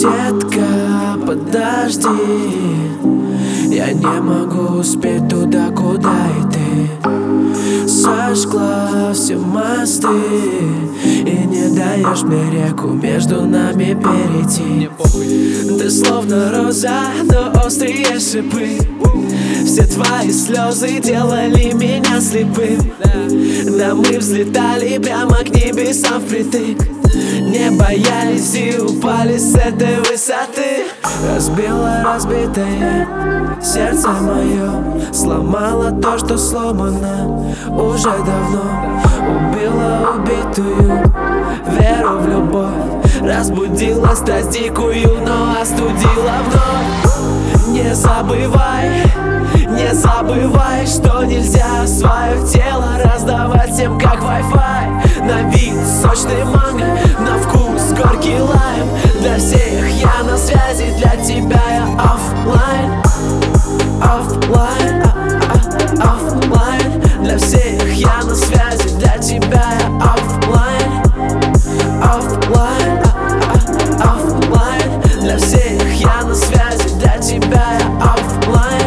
Детка, подожди, я не могу успеть туда, куда и ты. Сожгла все мосты и не даешь мне реку между нами перейти. Ты словно роза, но острые шипы. Все твои слезы делали меня слепым. Да мы взлетали прямо к небесам впритык. Не боялись и упали с этой высоты. Разбила разбитое сердце мое, сломала то, что сломано уже давно. Убила убитую веру в любовь, разбудила страсть дикую, но остудила вновь. Не забывай, не забывай, что нельзя свое тело раздавать всем как Wi-Fi. На вид сочный манго, на вкус горький лайм. Для всех я на связи, для тебя я оффлайн. Оффлайн, оффлайн. Для всех я на связи, для тебя я оффлайн. Оффлайн, оффлайн. Для всех я на связи, для тебя я оффлайн.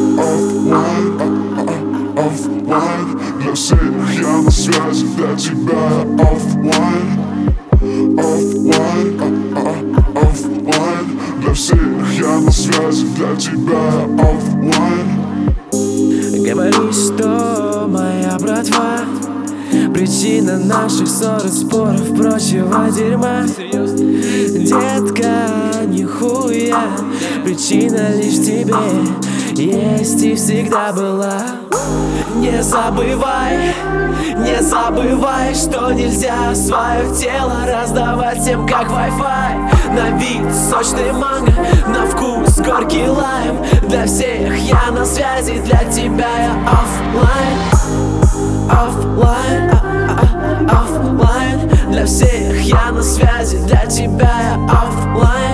Оффлайн, для всех я на связи, для тебя я оффлайн. Оффлайн, оффлайн, для всех я на связи, для тебя я оффлайн. Говорю, что моя братва причина наших ссор и споров, прочего дерьма. Детка, нихуя, причина лишь в тебе есть и всегда была. Не забывай, не забывай, что нельзя свое тело раздавать всем как Wi-Fi. На вид сочный манго, на вкус горький лайм. Для всех я на связи, для тебя я оффлайн. Оффлайн, оффлайн. Для всех я на связи, для тебя я оффлайн.